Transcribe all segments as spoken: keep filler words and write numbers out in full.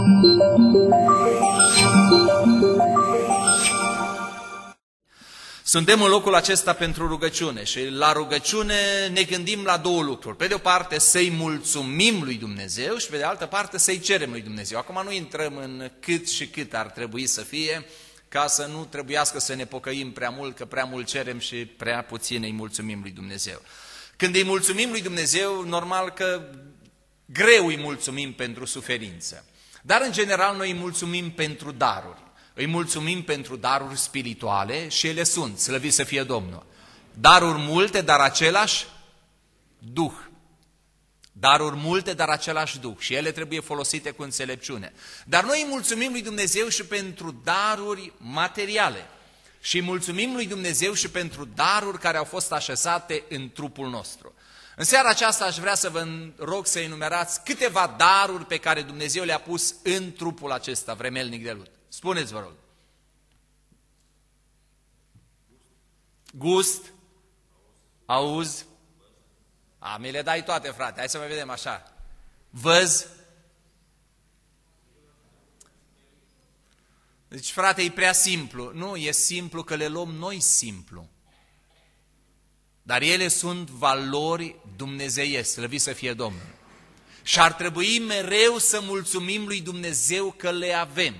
Suntem în locul acesta pentru rugăciune și la rugăciune ne gândim la două lucruri. Pe de o parte să-i mulțumim lui Dumnezeu și pe de altă parte să-i cerem lui Dumnezeu. Acum nu intrăm în cât și cât ar trebui să fie, ca să nu trebuiască să ne pocăim prea mult, că prea mult cerem și prea puțin îi mulțumim lui Dumnezeu. Când îi mulțumim lui Dumnezeu, normal că greu îi mulțumim pentru suferință. Dar în general noi îi mulțumim pentru daruri. Îi mulțumim pentru daruri spirituale și ele sunt, slăvit să fie Domnul. Daruri multe, dar același Duh. Daruri multe, dar același Duh. Și ele trebuie folosite cu înțelepciune. Dar noi îi mulțumim lui Dumnezeu și pentru daruri materiale. Și îi mulțumim lui Dumnezeu și pentru daruri care au fost așezate în trupul nostru. În seara aceasta aș vrea să vă rog să enumerați câteva daruri pe care Dumnezeu le-a pus în trupul acesta vremelnic de lut. Spuneți, vă rog. Gust, auz, a, mi le dai toate, frate, hai să mai vedem așa. Văz. Deci, frate, e prea simplu. Nu, e simplu că le luăm noi simplu. Dar ele sunt valori dumnezeiesc, slăvit să fie Domnul. Și ar trebui mereu să mulțumim lui Dumnezeu că le avem.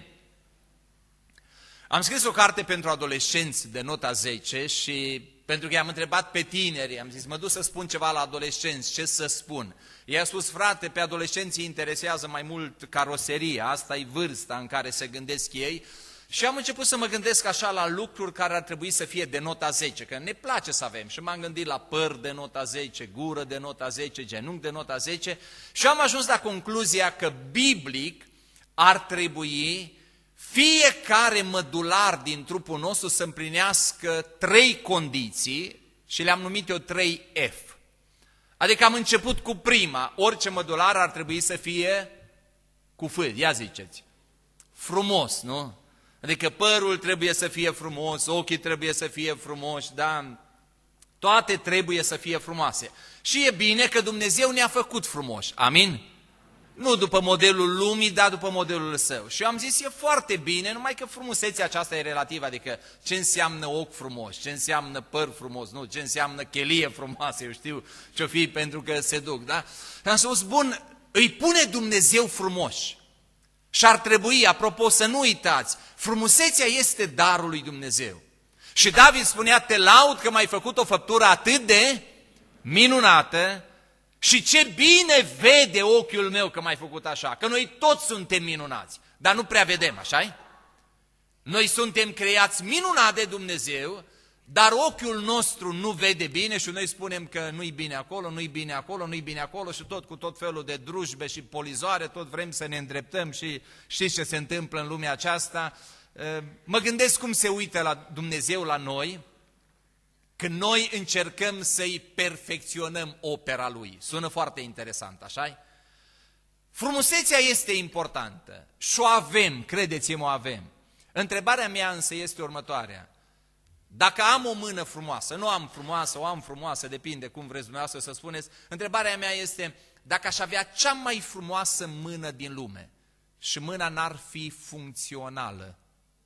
Am scris o carte pentru adolescenți de nota zece și pentru că i-am întrebat pe tineri, am zis, mă duc să spun ceva la adolescenți, ce să spun? I-a spus, frate, pe adolescenții interesează mai mult caroseria, asta e vârsta în care se gândesc ei. Și am început să mă gândesc așa la lucruri care ar trebui să fie de nota zece, că ne place să avem. Și m-am gândit la păr de nota zece, gură de nota zece, genunchi de nota zece și am ajuns la concluzia că biblic ar trebui fiecare mădular din trupul nostru să împlinească trei condiții și le-am numit eu trei F. Adică am început cu prima, orice mădular ar trebui să fie cu F, ia ziceți, frumos, nu? Adică părul trebuie să fie frumos, ochii trebuie să fie frumoși, da? Toate trebuie să fie frumoase. Și e bine că Dumnezeu ne-a făcut frumoși, amin? Nu după modelul lumii, dar după modelul său. Și eu am zis, e foarte bine, numai că frumusețea aceasta e relativă, adică ce înseamnă ochi frumoși, ce înseamnă păr frumos, nu, ce înseamnă chelie frumoasă, eu știu ce-o fi pentru că se duc, da? Și am spus, bun, îi pune Dumnezeu frumoși. Și ar trebui, apropo, să nu uitați, frumusețea este darul lui Dumnezeu. Și David spunea, te laud că m-ai făcut o făptură atât de minunată și ce bine vede ochiul meu că m-ai făcut așa. Că noi toți suntem minunați, dar nu prea vedem, așa-i? Noi suntem creați minunat de Dumnezeu, dar ochiul nostru nu vede bine și noi spunem că nu-i bine acolo, nu-i bine acolo, nu-i bine acolo și tot cu tot felul de drujbe și polizoare, tot vrem să ne îndreptăm și știți ce se întâmplă în lumea aceasta. Mă gândesc cum se uită la Dumnezeu la noi când noi încercăm să-i perfecționăm opera Lui. Sună foarte interesant, așa-i? Frumusețea este importantă și o avem, credeți-mă, o avem. Întrebarea mea însă este următoarea. Dacă am o mână frumoasă, nu am frumoasă, o am frumoasă, depinde cum vreți dumneavoastră să spuneți, întrebarea mea este, dacă aș avea cea mai frumoasă mână din lume și mâna n-ar fi funcțională,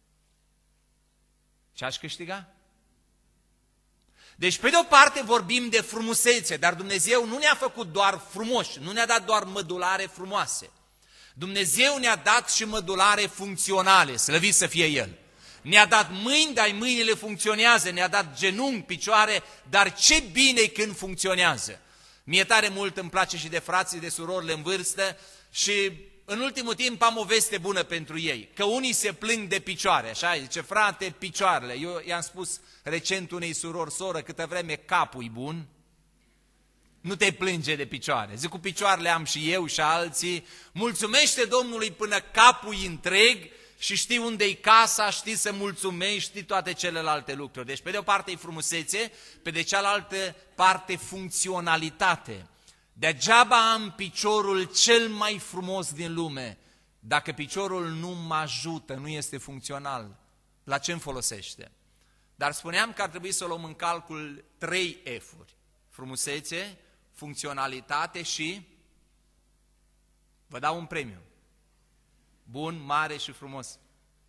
ce aș câștiga? Deci, pe de o parte vorbim de frumusețe, dar Dumnezeu nu ne-a făcut doar frumoși, nu ne-a dat doar mădulare frumoase. Dumnezeu ne-a dat și mădulare funcționale, slăvit să fie El. Ne-a dat mâini, dar mâinile funcționează, ne-a dat genunchi, picioare, dar ce bine când funcționează. Mie tare mult îmi place și de frații, de surorile în vârstă și în ultimul timp am o veste bună pentru ei, că unii se plâng de picioare, așa, zice, frate, picioarele. Eu i-am spus recent unei surori, soră, câtă vreme capul-i bun, nu te plânge de picioare. Zic, cu picioarele am și eu și alții, mulțumește Domnului până capul-i întreg și știi unde-i casa, știi să mulțumești, știi toate celelalte lucruri. Deci pe de o parte e frumusețe, pe de cealaltă parte funcționalitate. Degeaba am piciorul cel mai frumos din lume, dacă piciorul nu mă ajută, nu este funcțional, la ce îmi folosește? Dar spuneam că ar trebui să luăm în calcul trei F-uri. Frumusețe, funcționalitate și, vă dau un premiu, bun, mare și frumos.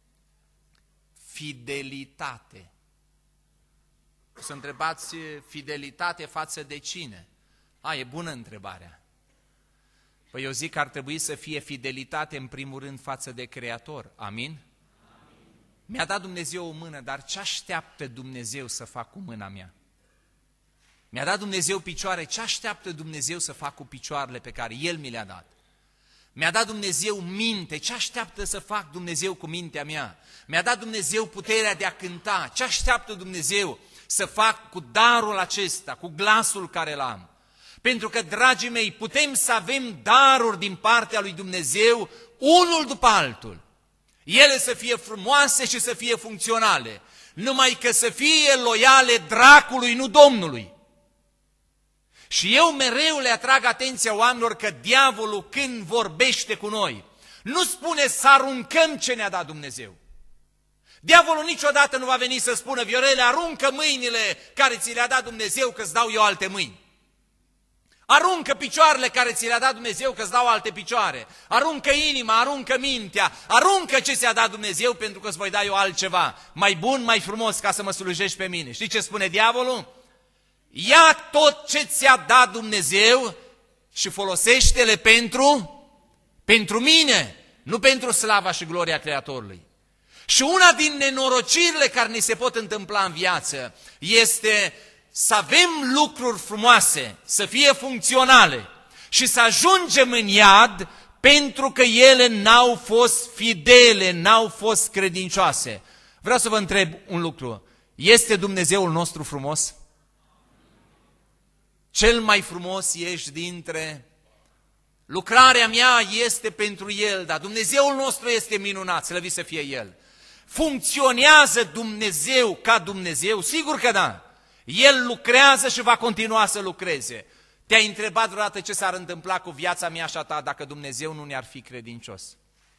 Fidelitate. O să întrebați fidelitate față de cine? A, e bună întrebarea. Păi eu zic că ar trebui să fie fidelitate în primul rând față de Creator. Amin? Mi-a dat Dumnezeu o mână, dar ce așteaptă Dumnezeu să fac cu mâna mea? Mi-a dat Dumnezeu picioare, ce așteaptă Dumnezeu să fac cu picioarele pe care El mi le-a dat? Mi-a dat Dumnezeu minte, ce așteaptă să fac Dumnezeu cu mintea mea? Mi-a dat Dumnezeu puterea de a cânta, ce așteaptă Dumnezeu să fac cu darul acesta, cu glasul care l-am? Pentru că, dragii mei, putem să avem daruri din partea lui Dumnezeu, unul după altul. Ele să fie frumoase și să fie funcționale, numai că să fie loiale dracului, nu Domnului. Și eu mereu le atrag atenția oamenilor că diavolul, când vorbește cu noi, nu spune să aruncăm ce ne-a dat Dumnezeu. Diavolul niciodată nu va veni să spună: Viorele, aruncă mâinile care ți le-a dat Dumnezeu, că îți dau eu alte mâini. Aruncă picioarele care ți le-a dat Dumnezeu, că îți dau alte picioare. Aruncă inima, aruncă mintea, aruncă ce ți-a dat Dumnezeu, pentru că îți voi da eu altceva, mai bun, mai frumos, ca să mă slujești pe mine. Știi ce spune diavolul? Ia tot ce ți-a dat Dumnezeu și folosește-le pentru, pentru mine, nu pentru slava și gloria Creatorului. Și una din nenorocirile care ni se pot întâmpla în viață este să avem lucruri frumoase, să fie funcționale și să ajungem în iad pentru că ele n-au fost fidele, n-au fost credincioase. Vreau să vă întreb un lucru. Este Dumnezeul nostru frumos? Cel mai frumos ești dintre... Lucrarea mea este pentru El, dar Dumnezeul nostru este minunat, slăvit să fie El. Funcționează Dumnezeu ca Dumnezeu? Sigur că da. El lucrează și va continua să lucreze. Te-ai întrebat vreodată ce s-ar întâmpla cu viața mea și a ta dacă Dumnezeu nu ne-ar fi credincios?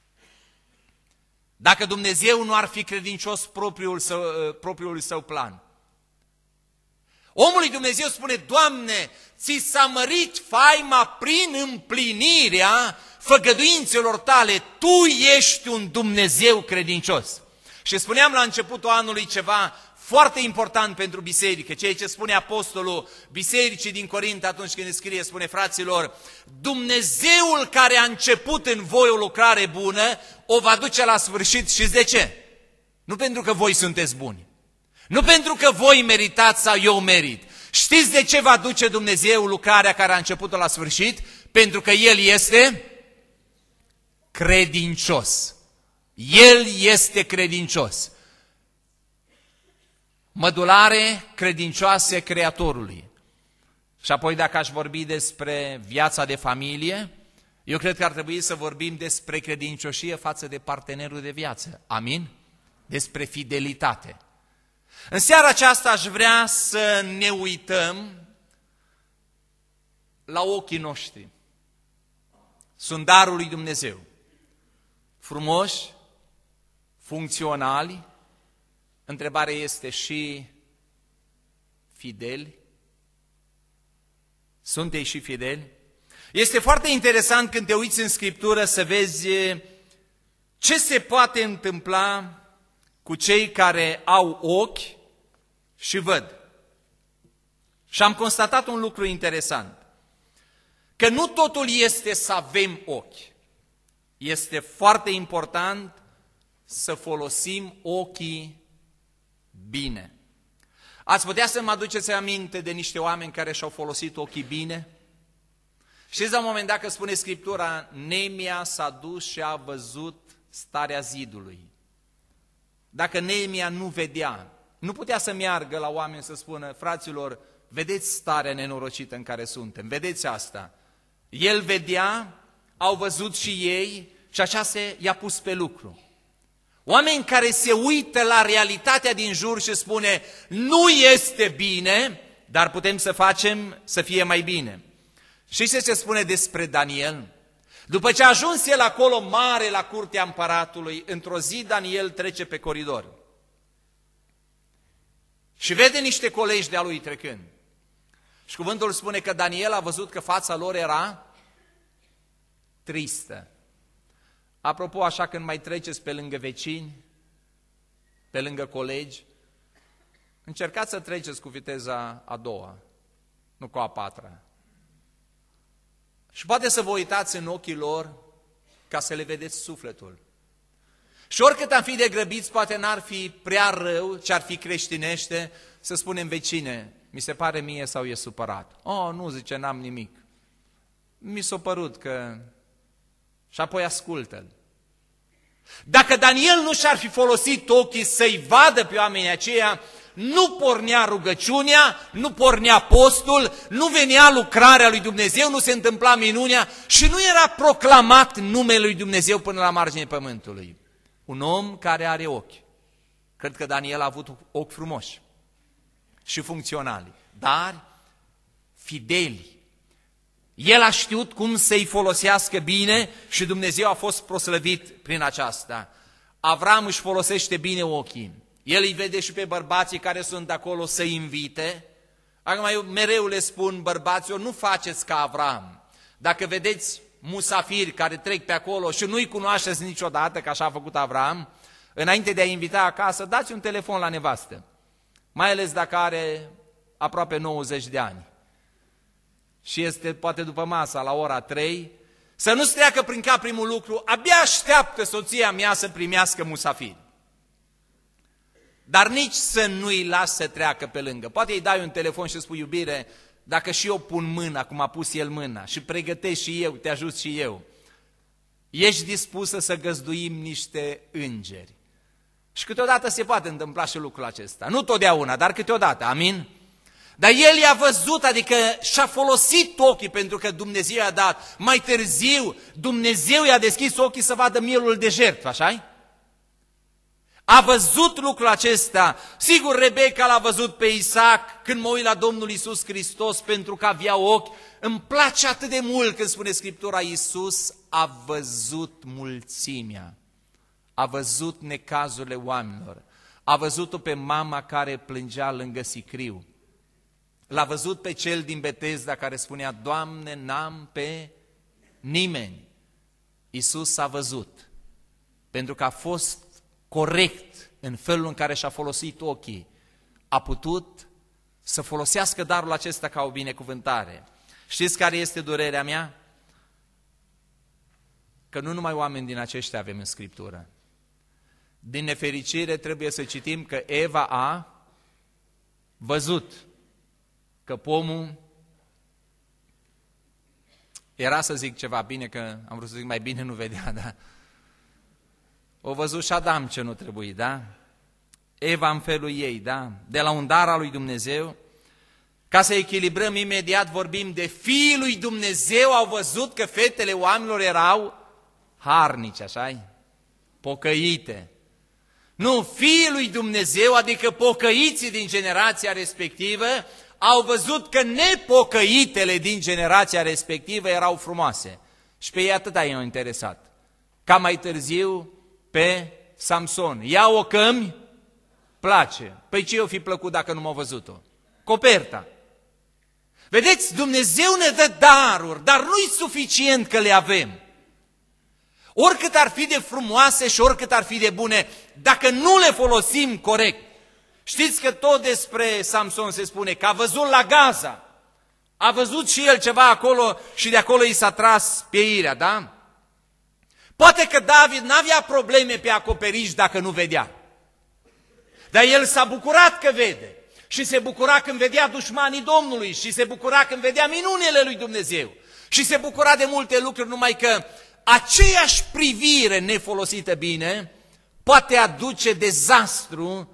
Dacă Dumnezeu nu ar fi credincios propriul său, propriul său plan? Omului Dumnezeu spune: Doamne, ți s-a mărit faima prin împlinirea făgăduințelor tale, Tu ești un Dumnezeu credincios. Și spuneam la începutul anului ceva foarte important pentru biserică, ceea ce spune apostolul bisericii din Corint atunci când scrie, spune: fraților, Dumnezeul care a început în voi o lucrare bună, o va duce la sfârșit. Și de ce? Nu pentru că voi sunteți buni, nu pentru că voi meritați sau eu merit. Știți de ce va duce Dumnezeu lucrarea care a început-o la sfârșit? Pentru că El este credincios. El este credincios. Mădulare credincioase Creatorului. Și apoi, dacă aș vorbi despre viața de familie, eu cred că ar trebui să vorbim despre credincioșie față de partenerul de viață. Amin? Despre fidelitate. În seara aceasta aș vrea să ne uităm la ochii noștri. Sunt darul lui Dumnezeu. Frumoși, funcționali. Întrebarea este și fideli? Sunt ei și fideli? Este foarte interesant când te uiți în Scriptură să vezi ce se poate întâmpla cu cei care au ochi și văd. Și am constatat un lucru interesant, că nu totul este să avem ochi. Este foarte important să folosim ochii bine. Ați putea să mă aduceți aminte de niște oameni care și-au folosit ochii bine? Știți la un moment dat că spune Scriptura, Neemia s-a dus și a văzut starea zidului. Dacă Neemia nu vedea, nu putea să meargă la oameni să spună: fraților, vedeți starea nenorocită în care suntem, vedeți asta. El vedea, au văzut și ei și așa se i-a pus pe lucru. Oameni care se uită la realitatea din jur și spune: nu este bine, dar putem să facem să fie mai bine. Și ce se spune despre Daniel? După ce a ajuns el acolo mare la curtea împăratului, într-o zi Daniel trece pe coridor și vede niște colegi de-a lui trecând. Și cuvântul spune că Daniel a văzut că fața lor era tristă. Apropo, așa când mai treceți pe lângă vecini, pe lângă colegi, încercați să treceți cu viteza a doua, nu cu a patra. Și poate să vă uitați în ochii lor ca să le vedeți sufletul. Și oricât am fi de grăbiți, poate n-ar fi prea rău, ce ar fi creștinește, să spunem vecine, mi se pare mie sau e supărat. Oh, nu, zice, n-am nimic. Mi s-a părut că... Și apoi ascultă-l. Dacă Daniel nu și-ar fi folosit ochii să-i vadă pe oamenii aceia, nu pornea rugăciunea, nu pornea postul, nu venea lucrarea lui Dumnezeu, nu se întâmpla minunea și nu era proclamat numele lui Dumnezeu până la marginea pământului. Un om care are ochi. Cred că Daniel a avut ochi frumoși și funcționali, dar fideli. El a știut cum să-i folosească bine și Dumnezeu a fost proslăvit prin aceasta. Avram își folosește bine ochii. El îi vede și pe bărbații care sunt acolo să-i invite. Acum eu mereu le spun bărbaților, nu faceți ca Avram. Dacă vedeți musafiri care trec pe acolo și nu-i cunoașteți niciodată, că așa a făcut Avram, înainte de a invita acasă, dați un telefon la nevastă. Mai ales dacă are aproape nouăzeci de ani. Și este poate după masa la ora trei, să nu-ți treacă prin cap primul lucru, abia așteaptă soția mea să primească musafiri. Dar nici să nu-i las să treacă pe lângă. Poate îi dai un telefon și spui, iubire, dacă și eu pun mâna, cum a pus el mâna, și pregătesc și eu, te ajut și eu, ești dispusă să găzduim niște îngeri. Și câteodată se poate întâmpla și lucrul acesta. Nu totdeauna, dar câteodată, amin? Dar el i-a văzut, adică și-a folosit ochii pentru că Dumnezeu i-a dat. Mai târziu, Dumnezeu i-a deschis ochii să vadă mielul de jertfă, așa-i? A văzut lucrul acesta. Sigur, Rebecca l-a văzut pe Isaac când mă uit la Domnul Iisus Hristos pentru că avea ochi. Îmi place atât de mult când spune Scriptura, Iisus a văzut mulțimea. A văzut necazurile oamenilor. A văzut-o pe mama care plângea lângă sicriu. L-a văzut pe cel din Betesda care spunea, Doamne, n-am pe nimeni. Iisus a văzut, pentru că a fost corect în felul în care și-a folosit ochii. A putut să folosească darul acesta ca o binecuvântare. Știți care este durerea mea? Că nu numai oameni din aceștia avem în Scriptură. Din nefericire trebuie să citim că Eva a văzut că pomul era, să zic ceva bine, că am vrut să zic mai bine nu vedea, da? O văzut și Adam ce nu trebuie, da? Eva în felul ei, da? De la un dar al lui Dumnezeu. Ca să echilibrăm imediat, vorbim de fiii lui Dumnezeu, au văzut că fetele oamenilor erau harnice, așa-i? Pocăite. Nu, fiii lui Dumnezeu, adică pocăiții din generația respectivă, au văzut că nepocăitele din generația respectivă erau frumoase. Și pe ei atâta i-au interesat. Ca mai târziu pe Samson. Ia-o că-mi place. Păi ce i-o fi plăcut dacă nu m-au văzut-o? Coperta. Vedeți, Dumnezeu ne dă daruri, dar nu-i suficient că le avem. Oricât ar fi de frumoase și oricât ar fi de bune, dacă nu le folosim corect. Știți că tot despre Samson se spune că a văzut la Gaza, a văzut și el ceva acolo și de acolo i s-a tras pieirea, da? Poate că David n-avea probleme pe acoperiș dacă nu vedea, dar el s-a bucurat că vede și se bucura când vedea dușmanii Domnului și se bucura când vedea minunile lui Dumnezeu și se bucura de multe lucruri, numai că aceeași privire nefolosită bine poate aduce dezastru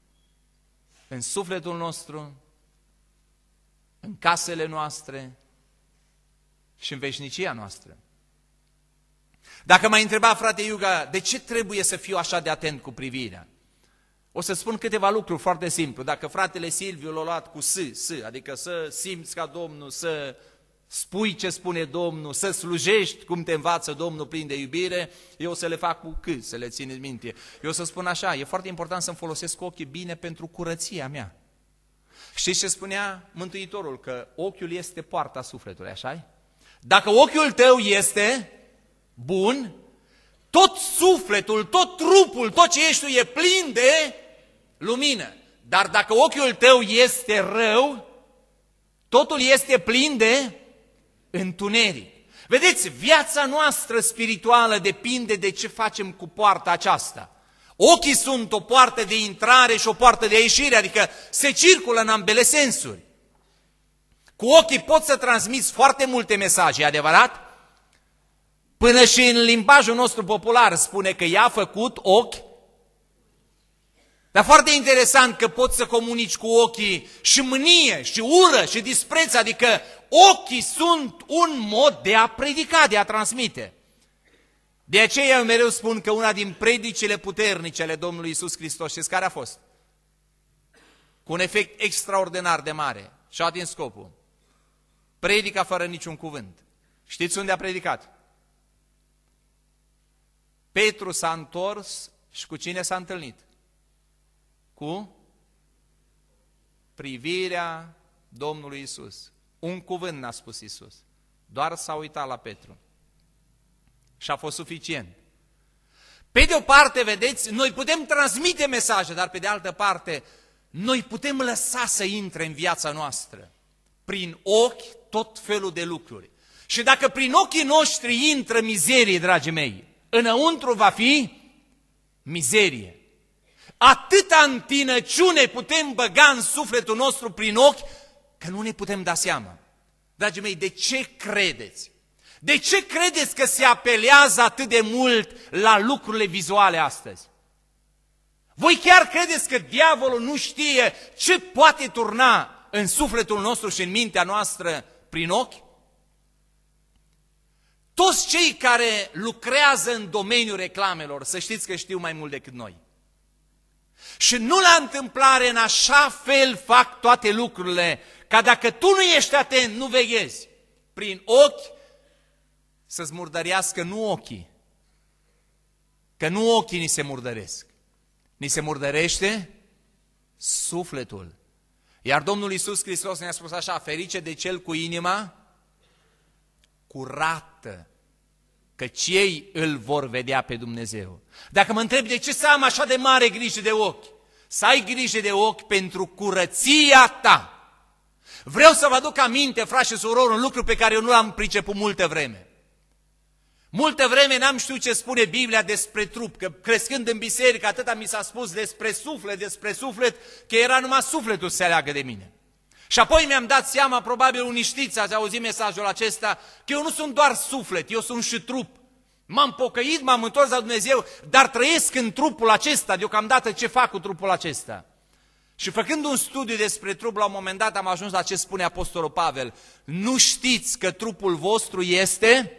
în sufletul nostru, în casele noastre și în veșnicia noastră. Dacă m-ai întrebat, frate Iuga, de ce trebuie să fiu așa de atent cu privirea? O să spun câteva lucruri foarte simplu. Dacă fratele Silviu l-a luat cu S, S, adică să simți ca Domnul, să spui ce spune Domnul, să slujești cum te învață Domnul plin de iubire, eu o să le fac cu C, să le țineți minte. Eu o să spun așa, e foarte important să-mi folosesc ochii bine pentru curăția mea. Știți ce spunea Mântuitorul? Că ochiul este poarta sufletului, așa-i? Dacă ochiul tău este bun, tot sufletul, tot trupul, tot ce ești tu e plin de lumină. Dar dacă ochiul tău este rău, totul este plin de întuneric. Vedeți, viața noastră spirituală depinde de ce facem cu poarta aceasta. Ochii sunt o poartă de intrare și o poartă de ieșire, adică se circulă în ambele sensuri. Cu ochii poți să transmiți foarte multe mesaje, adevărat? Până și în limbajul nostru popular spune că i-a făcut ochi. Dar foarte interesant că poți să comunici cu ochii și mânie, și ură, și dispreț, adică ochii sunt un mod de a predica, de a transmite. De aceea eu mereu spun că una din predicile puternice ale Domnului Iisus Hristos, știți care a fost? Cu un efect extraordinar de mare și a atins scopul. Predica fără niciun cuvânt. Știți unde a predicat? Petru s-a întors și cu cine s-a întâlnit? Cu privirea Domnului Iisus. Un cuvânt n-a spus Iisus. Doar s-a uitat la Petru. Și a fost suficient. Pe de o parte, vedeți, noi putem transmite mesaje, dar pe de altă parte, noi putem lăsa să intre în viața noastră. Prin ochi tot felul de lucruri. Și dacă prin ochii noștri intră mizerie, dragii mei, înăuntru va fi mizerie. Atâta întinăciune putem băga în sufletul nostru prin ochi, că nu ne putem da seama. Dragii mei, de ce credeți? De ce credeți că se apelează atât de mult la lucrurile vizuale astăzi? Voi chiar credeți că diavolul nu știe ce poate turna în sufletul nostru și în mintea noastră prin ochi? Toți cei care lucrează în domeniul reclamelor, să știți că știu mai mult decât noi. Și nu la întâmplare, în așa fel fac toate lucrurile, ca dacă tu nu ești atent, nu veghezi, prin ochi să-ți murdărească nu ochii, că nu ochii ni se murdăresc, ni se murdărește sufletul. Iar Domnul Iisus Hristos ne-a spus așa, ferice de cel cu inima curată, căci ei îl vor vedea pe Dumnezeu. Dacă mă întreb de ce să am așa de mare grijă de ochi, să ai grijă de ochi pentru curăția ta. Vreau să vă aduc aminte, frați și surori, un lucru pe care eu nu l-am priceput multă vreme. Multă vreme n-am știut ce spune Biblia despre trup, că crescând în biserică atâta mi s-a spus despre suflet, despre suflet, că era numai sufletul să se leagă de mine. Și apoi mi-am dat seama, probabil unii știți, ați auzit mesajul acesta, că eu nu sunt doar suflet, eu sunt și trup. M-am pocăit, m-am întors la Dumnezeu, dar trăiesc în trupul acesta, deocamdată ce fac cu trupul acesta? Și făcând un studiu despre trup, la un moment dat am ajuns la ce spune Apostolul Pavel. Nu știți că trupul vostru este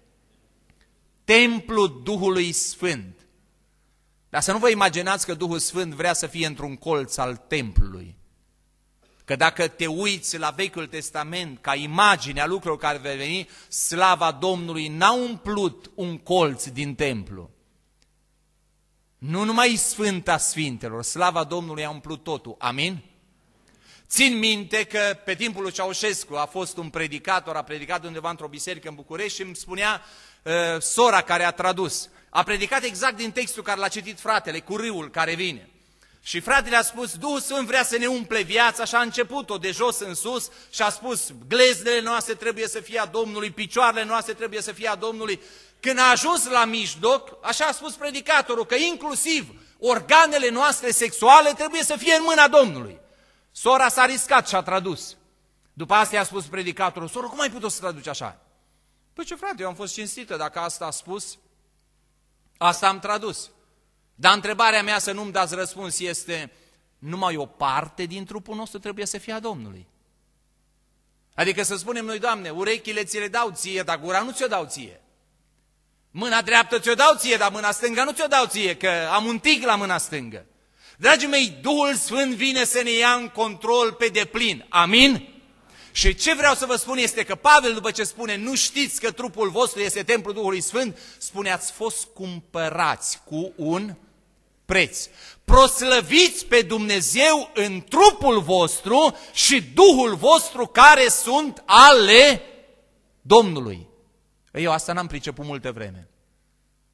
templul Duhului Sfânt. Dar să nu vă imaginați că Duhul Sfânt vrea să fie într-un colț al templului. Că dacă te uiți la Vechiul Testament ca imagine a lucrurilor care vor veni, slava Domnului n-a umplut un colț din templu. Nu numai Sfânta Sfintelor, slava Domnului a umplut totul. Amin? Țin minte că pe timpul lui Ceaușescu a fost un predicator, a predicat undeva într-o biserică în București și îmi spunea uh, sora care a tradus. A predicat exact din textul care l-a citit fratele, cu râul care vine. Și fratele a spus, Duhul Sfânt vrea să ne umple viața și a început-o de jos în sus și a spus, gleznele noastre trebuie să fie a Domnului, picioarele noastre trebuie să fie a Domnului. Când a ajuns la mijloc, așa a spus predicatorul, că inclusiv organele noastre sexuale trebuie să fie în mâna Domnului. Sora s-a riscat și a tradus. După asta i-a spus predicatorul, soră, cum ai putut să traduci așa? Păi ce frate, eu am fost cinstită, dacă asta a spus, asta am tradus. Dar întrebarea mea, să nu-mi dați răspuns, este, numai o parte din trupul nostru trebuie să fie a Domnului. Adică să spunem noi, Doamne, urechile ți le dau ție, dar gura nu ți-o dau ție. Mâna dreaptă ți-o dau ție, dar mâna stângă nu ți-o dau ție, că am un tig la mâna stângă. Dragii mei, Duhul Sfânt vine să ne ia în control pe deplin. Amin? Și ce vreau să vă spun este că Pavel, după ce spune, nu știți că trupul vostru este templul Duhului Sfânt, spune, ați fost cumpărați cu un preț. Proslăviți pe Dumnezeu în trupul vostru și Duhul vostru care sunt ale Domnului. Eu asta n-am priceput multă vreme.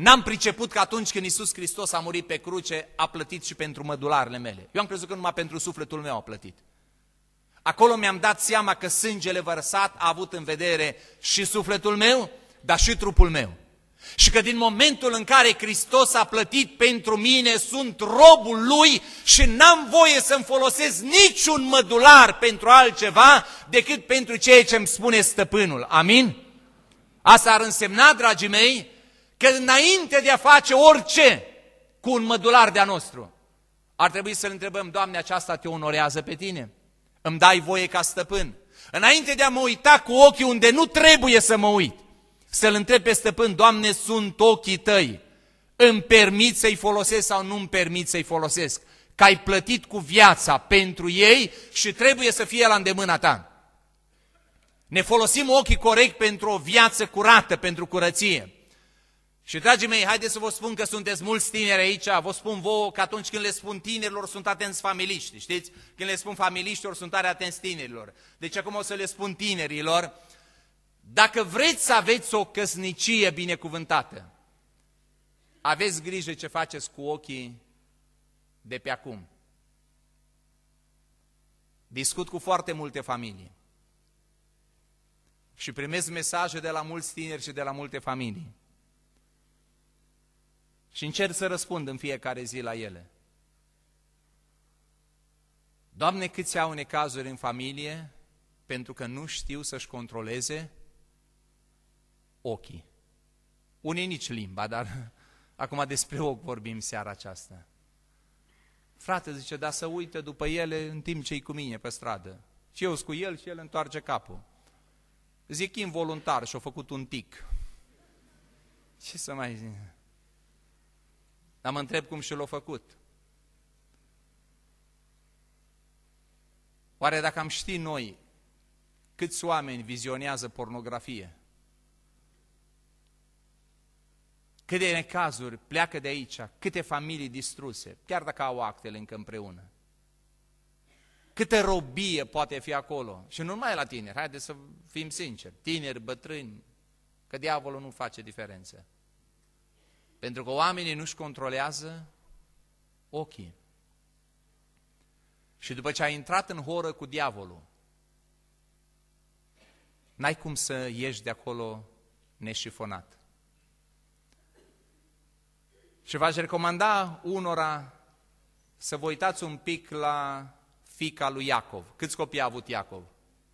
N-am priceput că atunci când Iisus Hristos a murit pe cruce, a plătit și pentru mădularele mele. Eu am crezut că numai pentru sufletul meu a plătit. Acolo mi-am dat seama că sângele vărsat a avut în vedere și sufletul meu, dar și trupul meu. Și că din momentul în care Hristos a plătit pentru mine, sunt robul Lui și n-am voie să-mi folosesc niciun mădular pentru altceva decât pentru ceea ce îmi spune stăpânul. Amin? Asta ar însemna, dragii mei, că înainte de a face orice cu un mădular de-a nostru, ar trebui să-L întrebăm: Doamne, aceasta te onorează pe Tine? Îmi dai voie ca stăpân? Înainte de a mă uita cu ochii unde nu trebuie să mă uit, să-L întreb pe stăpân: Doamne, sunt ochii Tăi, îmi permit să-i folosesc sau nu îmi permit să-i folosesc? Că ai plătit cu viața pentru ei și trebuie să fie la îndemâna Ta. Ne folosim ochii corect pentru o viață curată, pentru curăție. Și, dragii mei, haideți să vă spun că sunteți mulți tineri aici, vă spun vouă că atunci când le spun tinerilor, sunt atenți familiști, știți? Când le spun familiștilor, sunt tare atenți tinerilor. Deci acum o să le spun tinerilor: dacă vreți să aveți o căsnicie binecuvântată, aveți grijă ce faceți cu ochii de pe acum. Discut cu foarte multe familii și primesc mesaje de la mulți tineri și de la multe familii. Și încerc să răspund în fiecare zi la ele. Doamne, câți au necazuri în familie pentru că nu știu să-și controleze ochii. Unii nici limba, dar acum despre ochi vorbim seara aceasta. Frate, zice, dar să uită după ele în timp ce-i cu mine pe stradă. Și eu sunt cu el și el întoarce capul. Zic involuntar și-a făcut un tic. Ce să mai zic? Dar mă întreb cum și l-a făcut. Oare dacă am ști noi câți oameni vizionează pornografie, câte necazuri pleacă de aici, câte familii distruse, chiar dacă au actele încă împreună, câtă robie poate fi acolo. Și nu numai la tineri, haideți să fim sinceri, tineri, bătrâni, că diavolul nu face diferență. Pentru că oamenii nu-și controlează ochii. Și după ce ai intrat în horă cu diavolul, n-ai cum să ieși de acolo neșifonat. Și v-aș recomanda unora să vă uitați un pic la fiica lui Iacov. Câți copii a avut Iacov?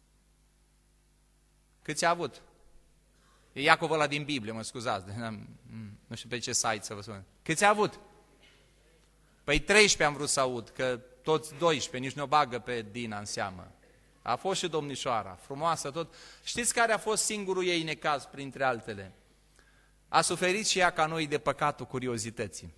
Câți a avut? E Iacov ăla din Biblie, mă scuzați, nu știu pe ce site să vă spun. Câți a avut? Păi treisprezece am vrut să aud, că toți doisprezece, nici nu o bagă pe Dina în seamă. A fost și domnișoara, frumoasă tot. Știți care a fost singurul ei necaz, printre altele? A suferit și ea ca noi de păcatul curiozității.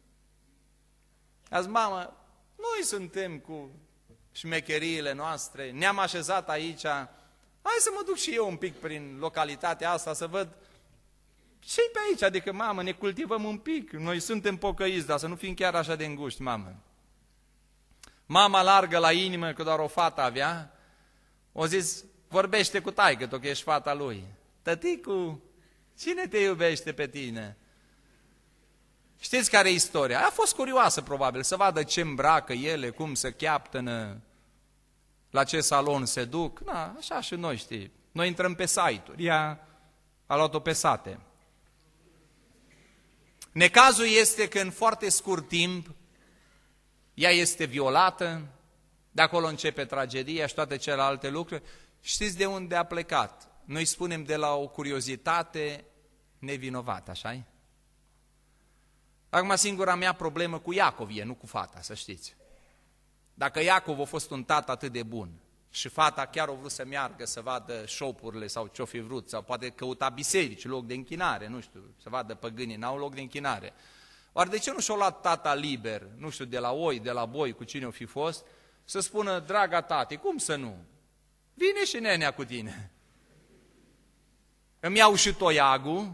Azi, mamă, noi suntem cu șmecheriile noastre, ne-am așezat aici, hai să mă duc și eu un pic prin localitatea asta să văd ce-i pe aici, adică, mamă, ne cultivăm un pic, noi suntem pocăiți, dar să nu fim chiar așa de înguști, mamă. Mama largă la inimă, că doar o fată avea, o zis, vorbește cu taică-tu, că ești fata lui. Tăticu, cine te iubește pe tine? Știți care e istoria? A fost curioasă, probabil, să vadă ce îmbracă ele, cum se cheaptănă, la ce salon se duc. Na, așa și noi, știi. Noi intrăm pe site-uri. Ea a luat-o pe sate. Necazul este că în foarte scurt timp ea este violată, de acolo începe tragedia și toate celelalte lucruri. Știți de unde a plecat? Noi spunem de la o curiozitate nevinovată, așa-i? Acum singura mea problemă cu Iacov e, nu cu fata, să știți. Dacă Iacov a fost un tată atât de bun și fata chiar a vrut să meargă să vadă șopurile sau ce-o fi vrut, sau poate căuta biserici, loc de închinare, nu știu, să vadă păgânii, n-au loc de închinare. Oare de ce nu și-a luat tata liber, nu știu, de la oi, de la boi, cu cine o fi fost, să spună, draga tati, cum să nu? Vine și nenea cu tine. Îmi iau și toiagul.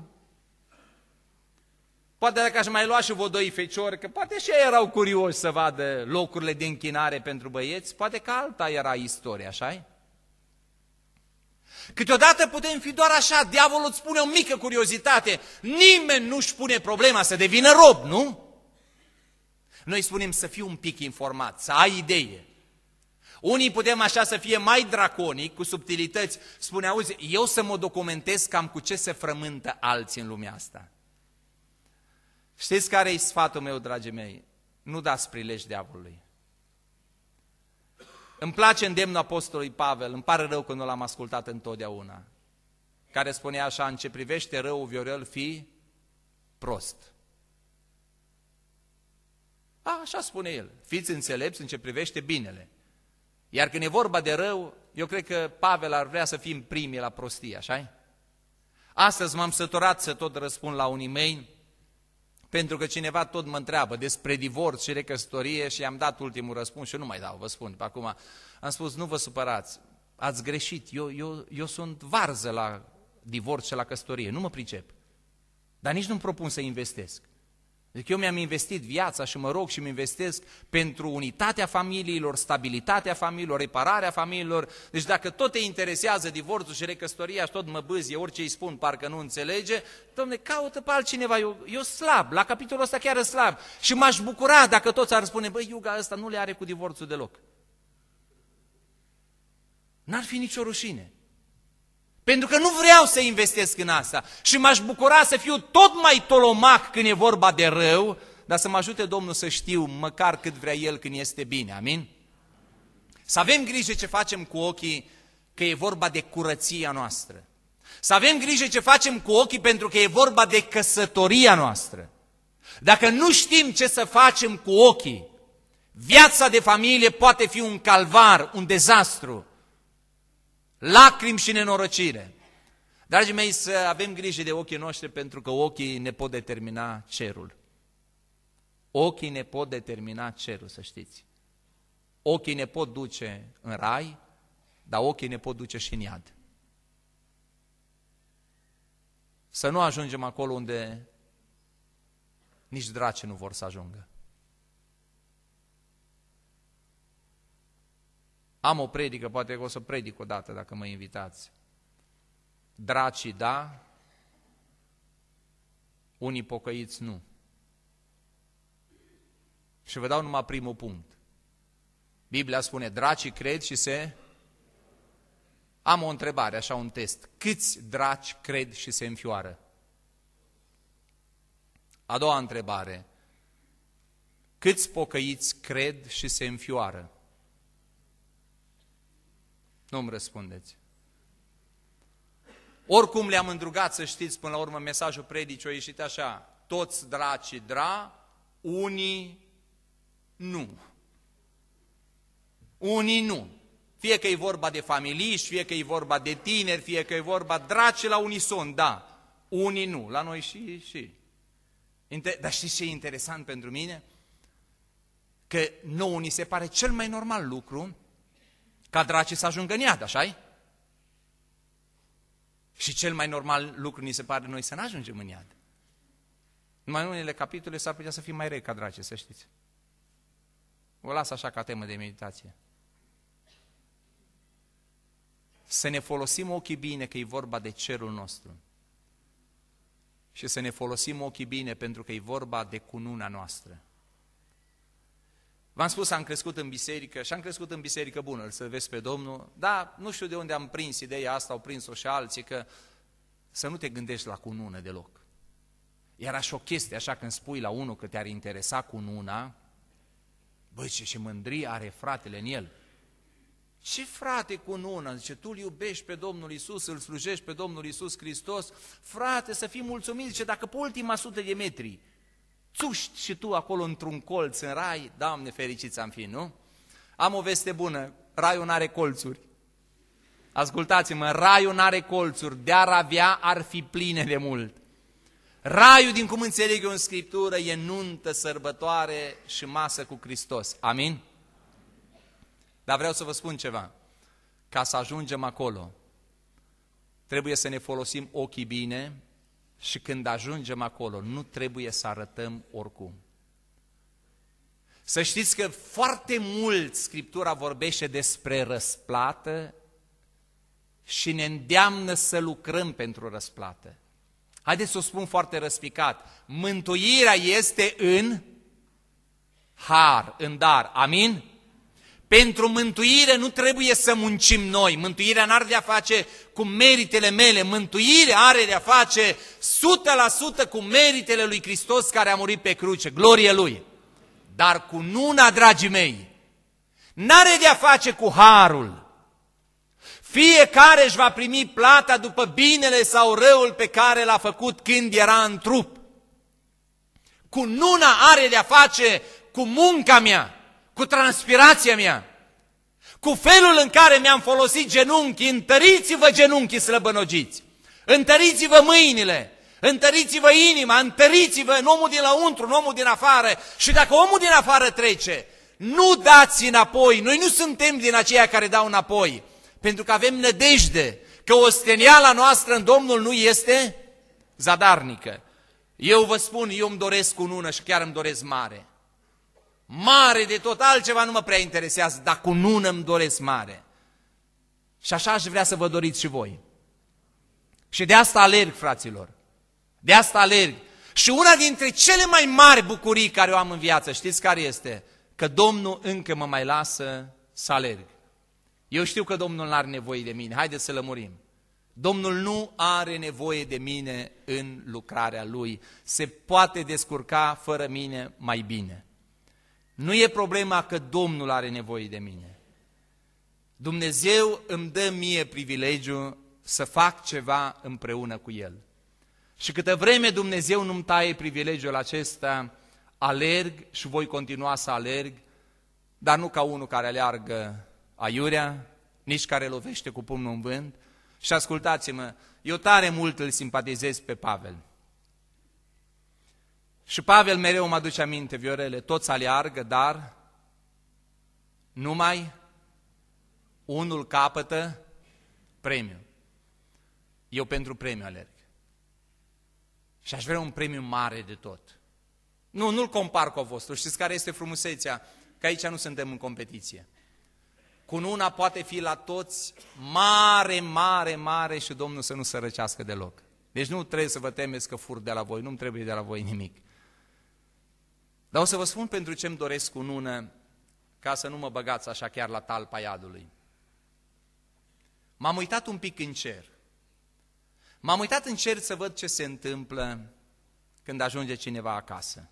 Poate dacă aș mai lua și vă doi feciori, că poate și ei erau curioși să vadă locurile de închinare pentru băieți, poate că alta era istoria, așa-i? Câteodată putem fi doar așa, diavolul îți spune o mică curiozitate, nimeni nu-și pune problema să devină rob, nu? Noi spunem să fii un pic informat, să ai idee. Unii putem așa să fie mai draconic, cu subtilități, spune, auzi, eu să mă documentez cam cu ce se frământă alții în lumea asta. Știți care e sfatul meu, dragii mei? Nu dați prilej diavolului. Îmi place îndemnul apostolului Pavel, îmi pare rău că nu l-am ascultat întotdeauna, care spunea așa, în ce privește răul, Viorel, fi prost. A, așa spune el, fiți înțelepți în ce privește binele. Iar când e vorba de rău, eu cred că Pavel ar vrea să fim primii la prostie, așa-i? Astăzi m-am săturat să tot răspund la unii mei, pentru că cineva tot mă întreabă despre divorț și recăsătorie și i-am dat ultimul răspuns și eu nu mai dau, vă spun. Pe acum am spus, nu vă supărați, ați greșit, eu, eu, eu sunt varză la divorț și la căsătorie, nu mă pricep, dar nici nu-mi propun să investesc. Deci eu mi-am investit viața și mă rog și mi investesc pentru unitatea familiilor, stabilitatea familiilor, repararea familiilor. Deci dacă tot te interesează divorțul și recăsătoria și tot mă bâzie, orice îi spun, parcă nu înțelege, dom'le, caută pe altcineva, eu, eu slab, la capitolul ăsta chiar slab. Și m-aș bucura dacă toți ar spune, băi, Iuga ăsta nu le are cu divorțul deloc. N-ar fi nicio rușine. Pentru că nu vreau să investesc în asta și m-aș bucura să fiu tot mai tolomac când e vorba de rău, dar să mă ajute Domnul să știu măcar cât vrea El când este bine, amin? Să avem grijă ce facem cu ochii, că e vorba de curăția noastră. Să avem grijă ce facem cu ochii pentru că e vorba de căsătoria noastră. Dacă nu știm ce să facem cu ochii, viața de familie poate fi un calvar, un dezastru. Lacrimi și nenorocire. Dragii mei, să avem grijă de ochii noștri pentru că ochii ne pot determina cerul. Ochii ne pot determina cerul, să știți. Ochii ne pot duce în rai, dar ochii ne pot duce și în iad. Să nu ajungem acolo unde nici draci nu vor să ajungă. Am o predică, poate că o să predic o dată dacă mă invitați. Dracii da, unii pocăiți nu. Și vă dau numai primul punct. Biblia spune, dracii cred și se... Am o întrebare, așa un test. Câți draci cred și se înfioară? A doua întrebare. Câți pocăiți cred și se înfioară? Nu-mi răspundeți. Oricum le-am îndrugat să știți, până la urmă mesajul predicii a ieșit așa, toți dracii dra, unii nu. Unii nu. Fie că e vorba de familiști, fie că e vorba de tineri, fie că e vorba draci la unison, da. Unii nu, la noi și și. Dar știți ce e interesant pentru mine? Că nouă ni se pare cel mai normal lucru ca dracii să ajungă în iad, așa-i? Și cel mai normal lucru ni se pare noi să nu ajungem în iad. Numai în unele capitole s-ar putea să fim mai răi ca dracii, să știți. O las așa ca temă de meditație. Să ne folosim ochii bine că e vorba de cerul nostru. Și să ne folosim ochii bine pentru că e vorba de cununa noastră. V-am spus, am crescut în biserică și am crescut în biserică bună, îl să vezi pe Domnul, dar nu știu de unde am prins ideea asta, au prins-o și alții, că să nu te gândești la cunună deloc. Era și o chestie așa când spui la unul că te-ar interesa cununa, băi, ce, ce mândrie are fratele în el. Ce frate cununa? Zice, tu îl iubești pe Domnul Iisus, îl slujești pe Domnul Iisus Hristos, frate, să fii mulțumit, zice, dacă pe ultima sută de metri țuști și tu acolo într-un colț în rai, Doamne, fericiți am fi, nu? Am o veste bună, raiul n-are colțuri. Ascultați-mă, raiul n-are colțuri, de-ar avea, ar fi pline de mult. Raiul, din cum înțeleg eu în Scriptură, e nuntă, sărbătoare și masă cu Hristos. Amin? Dar vreau să vă spun ceva. Ca să ajungem acolo, trebuie să ne folosim ochii bine și când ajungem acolo, nu trebuie să arătăm oricum. Să știți că foarte mult Scriptura vorbește despre răsplată și ne îndeamnă să lucrăm pentru răsplată. Haideți să o spun foarte răspicat. Mântuirea este în har, în dar. Amin? Pentru mântuire nu trebuie să muncim noi. Mântuirea n-are de-a face cu meritele mele. Mântuirea are de-a face o sută la sută cu meritele lui Hristos care a murit pe cruce. Glorie Lui! Dar cununa, dragii mei, n-are de-a face cu harul. Fiecare își va primi plata după binele sau răul pe care l-a făcut când era în trup. Cununa are de-a face cu munca mea, cu transpirația mea, cu felul în care mi-am folosit genunchii. Întăriți-vă genunchii slăbănogiți, întăriți-vă mâinile, întăriți-vă inima, întăriți-vă în omul din lăuntru, în omul din afară. Și dacă omul din afară trece, nu dați înapoi. Noi nu suntem din aceia care dau înapoi, pentru că avem nădejde că osteniala noastră în Domnul nu este zadarnică. Eu vă spun, eu îmi doresc cunună și chiar îmi doresc mare. Mare de tot, altceva nu mă prea interesează, dar cunună îmi doresc mare. Și așa aș vrea să vă doriți și voi. Și de asta alerg, fraților. De asta alerg. Și una dintre cele mai mari bucurii care o am în viață, știți care este? Că Domnul încă mă mai lasă să alerg. Eu știu că Domnul nu are nevoie de mine, haideți să lămurim. Domnul nu are nevoie de mine în lucrarea Lui. Se poate descurca fără mine mai bine. Nu e problema că Domnul are nevoie de mine. Dumnezeu îmi dă mie privilegiul să fac ceva împreună cu El. Și câtă vreme Dumnezeu nu-mi taie privilegiul acesta, alerg și voi continua să alerg, dar nu ca unul care aleargă aiurea, nici care lovește cu pumnul în vânt. Și ascultați-mă, eu tare mult îl simpatizez pe Pavel. Și Pavel mereu mă aduce aminte, Viorele, toți aleargă, dar numai unul capătă premiu. Eu pentru premiu alerg. Și aș vrea un premiu mare de tot. Nu, nu-l compar cu a vostru. Știți care este frumusețea? Că aici nu suntem în competiție. Cununa poate fi la toți mare, mare, mare și Domnul să nu sărăcească deloc. Deci nu trebuie să vă temeți că fur de la voi, nu-mi trebuie de la voi nimic. Dar o să vă spun pentru ce îmi doresc cunună, ca să nu mă băgați așa chiar la talpa iadului. M-am uitat un pic în cer. M-am uitat în cer să văd ce se întâmplă când ajunge cineva acasă.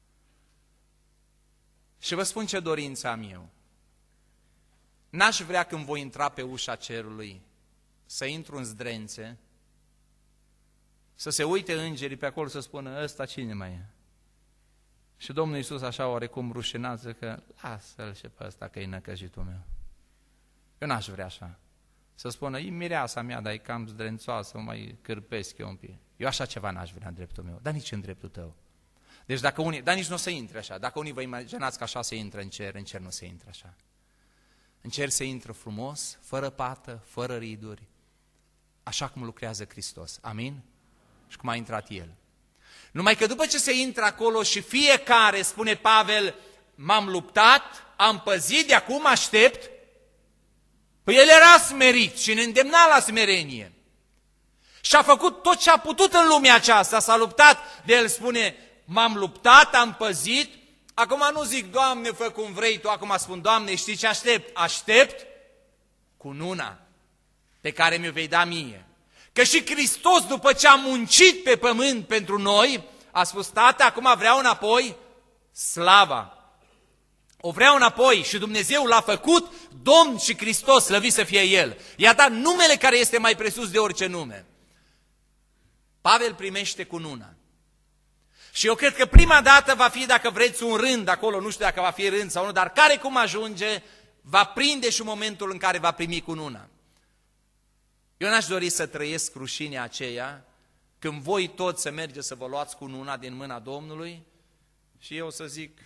Și vă spun ce dorință am eu. N-aș vrea când voi intra pe ușa cerului să intru în zdrențe, să se uite îngerii pe acolo să spună, ăsta cine mai e? Și Domnul Iisus așa oarecum rușinează că lasă-l și pe ăsta că e năcăjitul meu. Eu n-aș vrea așa. Să spună, e mireasa mea, dar e cam zdrențoasă, mai cârpesc eu un pic. Eu așa ceva n-aș vrea în dreptul meu, dar nici în dreptul tău. Deci dacă unii, dar nici nu o să intre așa. Dacă unii vă imaginați că așa se intră în cer, în cer nu se intră așa. În cer se intră frumos, fără pată, fără riduri, așa cum lucrează Hristos. Amin? Și cum a intrat El. Numai că după ce se intră acolo și fiecare, spune Pavel, m-am luptat, am păzit, de acum aștept, păi el era smerit și ne îndemna la smerenie. Și a făcut tot ce a putut în lumea aceasta, s-a luptat, de el spune, m-am luptat, am păzit, acum nu zic, Doamne, fă cum vrei tu, acum spun, Doamne, știi ce aștept? Aștept cununa pe care mi-o vei da mie. Că și Hristos, după ce a muncit pe pământ pentru noi, a spus, Tată, acum vreau înapoi slava. O vreau înapoi și Dumnezeu l-a făcut Domn și Hristos, slăvit să fie El. I-a dat numele care este mai presus de orice nume. Pavel primește cununa. Și eu cred că prima dată va fi, dacă vreți, un rând acolo, nu știu dacă va fi rând sau nu, dar care cum ajunge, va prinde și momentul în care va primi cununa. Eu n-aș dori să trăiesc rușinea aceea, când voi toți să mergeți să vă luați cununa din mâna Domnului și eu să zic,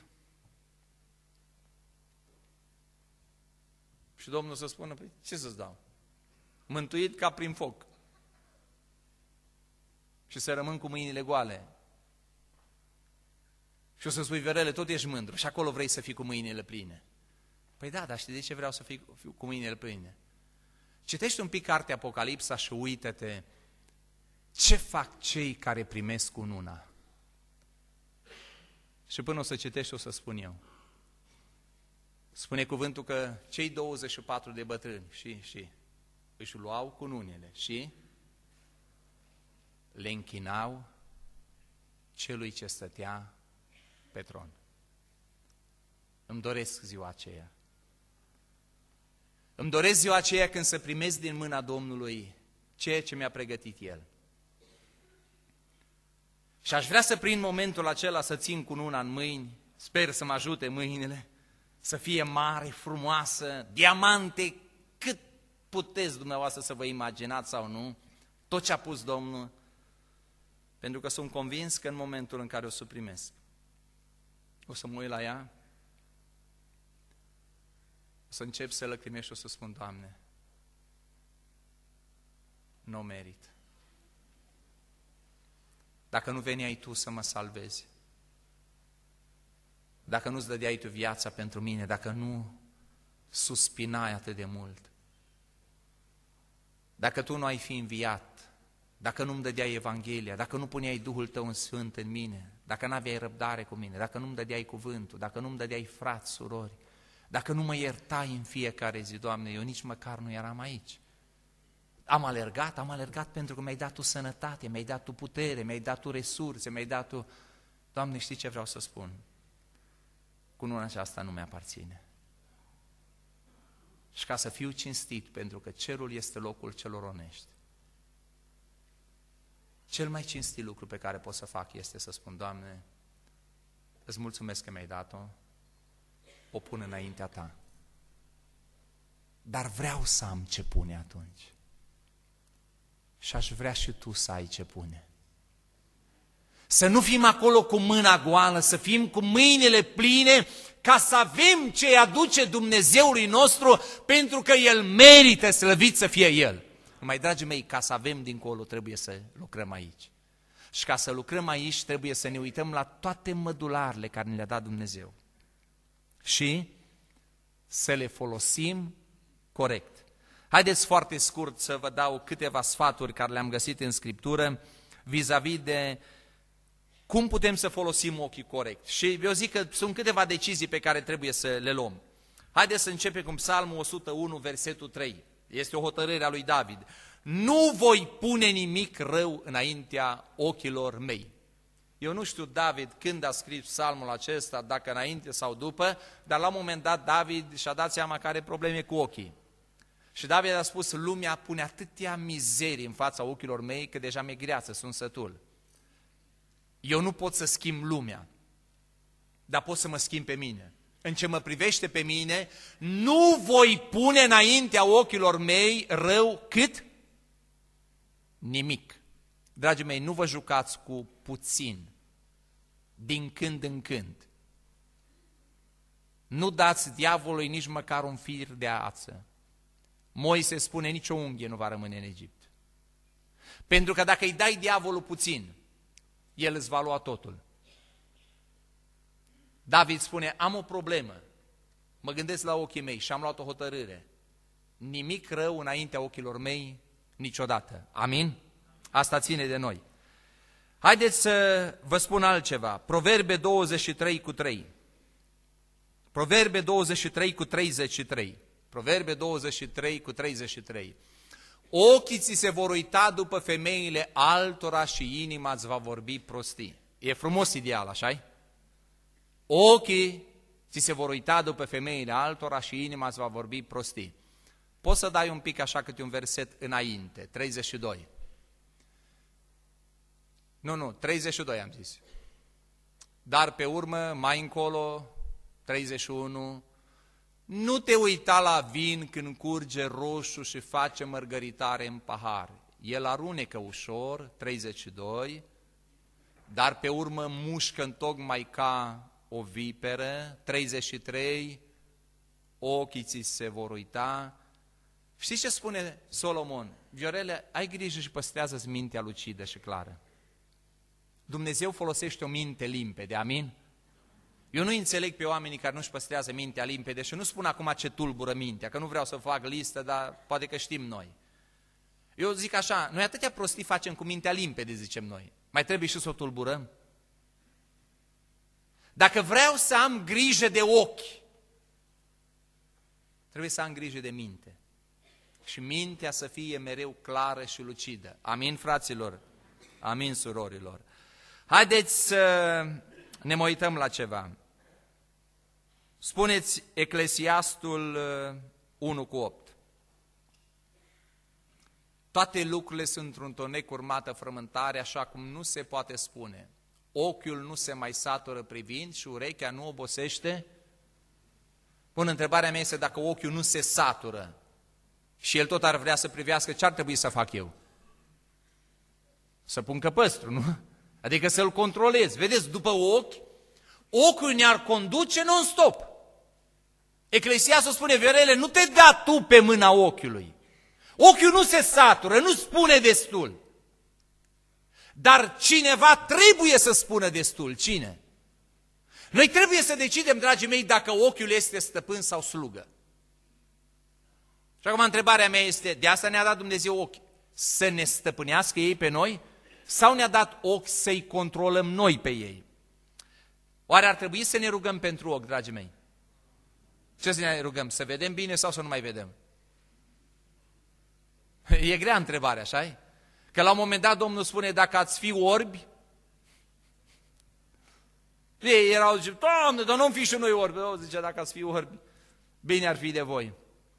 și Domnul să spună, păi ce să-ți dau? Mântuit ca prin foc. Și să rămân cu mâinile goale. Și o să spui, Viorele, tot ești mândru și acolo vrei să fii cu mâinile pline. Păi da, dar știi de ce vreau să fiu cu mâinile pline? Citește un pic cartea Apocalipsa și uită-te ce fac cei care primesc cununa. Și până o să citești, o să spun eu. Spune cuvântul că cei douăzeci și patru de bătrâni și, și își luau cununile și le închinau celui ce stătea pe tron. Îmi doresc ziua aceea. Îmi doresc ziua aceea când să primesc din mâna Domnului ceea ce mi-a pregătit El. Și aș vrea să prind momentul acela să țin cununa în mâini, sper să mă ajute mâinile, să fie mare, frumoasă, diamante, cât puteți dumneavoastră să vă imaginați sau nu, tot ce a pus Domnul, pentru că sunt convins că în momentul în care o să o primesc, o să mă uit la ea, o să încep să lăcrimesc și o să spun, Doamne, nu o merit. Dacă nu veneai Tu să mă salvezi, dacă nu-ți dădeai Tu viața pentru mine, dacă nu suspinai atât de mult, dacă Tu nu ai fi înviat, dacă nu-mi dădeai Evanghelia, dacă nu puneai Duhul Tău în Sfânt în mine, dacă nu aveai răbdare cu mine, dacă nu-mi dădeai cuvântul, dacă nu-mi dădeai frați, surori, dacă nu mă iertai în fiecare zi, Doamne, eu nici măcar nu eram aici. Am alergat, am alergat pentru că mi-ai dat Tu sănătate, mi-ai dat Tu putere, mi-ai dat Tu resurse, mi-ai dat Tu... Doamne, știi ce vreau să spun? Cununa aceasta nu mi-aparține. Și ca să fiu cinstit, pentru că cerul este locul celor onești, cel mai cinstit lucru pe care pot să fac este să spun, Doamne, îți mulțumesc că mi-ai dat-o, o pun înaintea Ta. Dar vreau să am ce pune atunci. Și aș vrea și Tu să ai ce pune. Să nu fim acolo cu mâna goală, să fim cu mâinile pline, ca să avem ce aduce Dumnezeului nostru, pentru că El merită, slăvit să fie El. Mai dragii mei, ca să avem dincolo, trebuie să lucrăm aici. Și ca să lucrăm aici, trebuie să ne uităm la toate mădularele care ne le-a dat Dumnezeu. Și să le folosim corect. Haideți foarte scurt să vă dau câteva sfaturi care le-am găsit în Scriptură vis-a-vis de cum putem să folosim ochii corect. Și eu zic că sunt câteva decizii pe care trebuie să le luăm. Haideți să începem cu Psalmul o sută unu, versetul trei. Este o hotărâre a lui David. Nu voi pune nimic rău înaintea ochilor mei. Eu nu știu David când a scris psalmul acesta, dacă înainte sau după, dar la un moment dat David și-a dat seama că are probleme cu ochii. Și David a spus, lumea pune atâtea mizerii în fața ochilor mei că deja mi-e greață, sunt sătul. Eu nu pot să schimb lumea, dar pot să mă schimb pe mine. În ce mă privește pe mine, nu voi pune înaintea ochilor mei rău cât nimic. Dragii mei, nu vă jucați cu puțin, din când în când. Nu dați diavolului nici măcar un fir de ață. Moise spune, nicio unghie nu va rămâne în Egipt. Pentru că dacă îi dai diavolul puțin, el îți va lua totul. David spune, am o problemă, mă gândesc la ochii mei și am luat o hotărâre. Nimic rău înaintea ochilor mei niciodată. Amin? Asta ține de noi. Haideți să vă spun altceva. Proverbe douăzeci și trei cu trei. Proverbe douăzeci și trei cu treizeci și trei. Proverbe douăzeci și trei cu treizeci și trei. Ochii ți se vor uita după femeile altora și inima îți va vorbi prostii. E frumos ideal, așa-i? Ochii ți se vor uita după femeile altora și inima îți va vorbi prostii. Poți să dai un pic așa câte un verset înainte, treizeci și doi. Nu, nu, treizeci și doi am zis. Dar pe urmă, mai încolo, treizeci și unu, nu te uita la vin când curge roșu și face mărgăritare în pahar. El arunecă ușor, treizeci și doi, dar pe urmă mușcă întocmai ca o viperă, treizeci și trei, ochii ți se vor uita. Știți ce spune Solomon? Viorele, ai grijă și păstrează-ți mintea lucidă și clară. Dumnezeu folosește o minte limpede, amin? Eu nu înțeleg pe oamenii care nu-și păstrează mintea limpede și nu spun acum ce tulbură mintea, că nu vreau să fac listă, dar poate că știm noi. Eu zic așa, noi atâtea prostii facem cu mintea limpede, zicem noi. Mai trebuie și să o tulburăm? Dacă vreau să am grijă de ochi, trebuie să am grijă de minte. Și mintea să fie mereu clară și lucidă. Amin, fraților? Amin, surorilor? Haideți să ne mai uităm la ceva. Spuneți Eclesiastul unu cu opt. Toate lucrurile sunt într-o necurmată frământare, așa cum nu se poate spune. Ochiul nu se mai satură privind și urechea nu obosește? Bun, întrebarea mea este dacă ochiul nu se satură și el tot ar vrea să privească, ce ar trebui să fac eu? Să pun căpăstru, nu? Adică să-l controlez. Vedeți, după ochi, ochiul ne-ar conduce non-stop. Eclesiastul spune, Viorele, nu te da tu pe mâna ochiului. Ochiul nu se satură, nu spune destul. Dar cineva trebuie să spună destul. Cine? Noi trebuie să decidem, dragii mei, dacă ochiul este stăpân sau slugă. Și acum întrebarea mea este, de asta ne-a dat Dumnezeu ochi? Să ne stăpânească ei pe noi? Sau ne-a dat ochi să-i controlăm noi pe ei? Oare ar trebui să ne rugăm pentru ochi, dragii mei? Ce să ne rugăm? Să vedem bine sau să nu mai vedem? E grea întrebarea, așa-i? Că la un moment dat Domnul spune, dacă ați fi orbi, ei erau, zice, Doamne, dar nu-mi fi și noi orbi. O, zice, dacă ați fi orbi, bine ar fi de voi.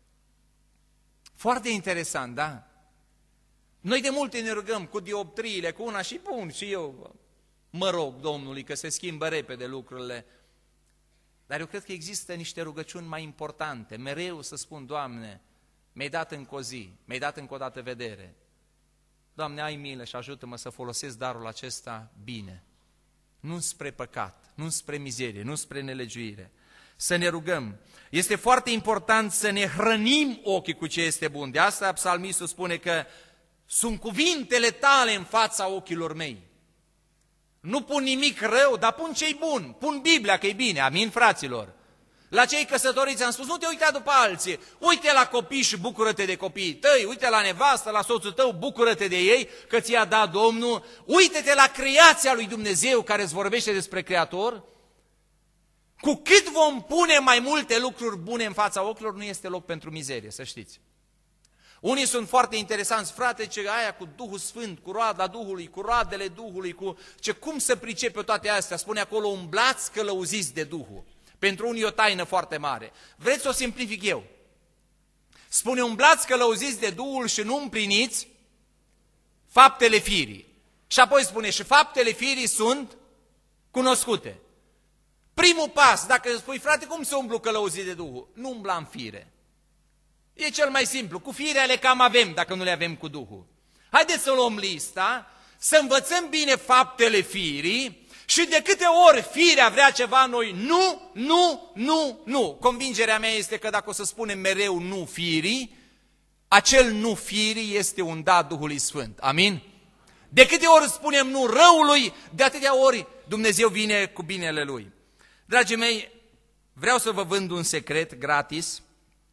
Foarte interesant, da? Noi de multe ne rugăm cu dioptriile, cu una și bun, și eu mă rog Domnului că se schimbă repede lucrurile. Dar eu cred că există niște rugăciuni mai importante. Mereu să spun, Doamne, mi-ai dat încă o zi, mi-ai dat încă o dată vedere. Doamne, ai milă și ajută-mă să folosesc darul acesta bine. Nu spre păcat, nu spre mizerie, nu spre nelegiuire. Să ne rugăm. Este foarte important să ne hrănim ochii cu ce este bun. De asta psalmistul spune că sunt cuvintele tale în fața ochilor mei. Nu pun nimic rău, dar pun ce-i bun. Pun Biblia că e bine. Amin, fraților? La cei căsătoriți am spus, nu te uita după alții. Uite la copii și bucură-te de copiii tăi. Uite la nevastă, la soțul tău, bucură-te de ei, că ți-a dat Domnul. Uite-te la creația lui Dumnezeu care îți vorbește despre Creator. Cu cât vom pune mai multe lucruri bune în fața ochilor, nu este loc pentru mizerie, să știți. Unii sunt foarte interesanți, frate, ce aia cu Duhul Sfânt, cu roada Duhului, cu roadele Duhului, cu ce cum să pricepe toate astea? Spune acolo, umblați călăuziți de Duhul. Pentru unii e o taină foarte mare. Vreți să o simplific eu? Spune, umblați călăuziți de Duhul și nu împliniți faptele firii. Și apoi spune, și faptele firii sunt cunoscute. Primul pas, dacă spui, frate, cum să umblu călăuzit de Duhul? Nu umbla în fire. E cel mai simplu. Cu firea le cam avem, dacă nu le avem cu Duhul. Haideți să luăm lista, să învățăm bine faptele firii și de câte ori firea vrea ceva, noi nu, nu, nu, nu. Convingerea mea este că dacă o să spunem mereu nu firii, acel nu firii este un da Duhului Sfânt. Amin? De câte ori spunem nu răului, de atâtea ori Dumnezeu vine cu binele Lui. Dragii mei, vreau să vă vând un secret gratis,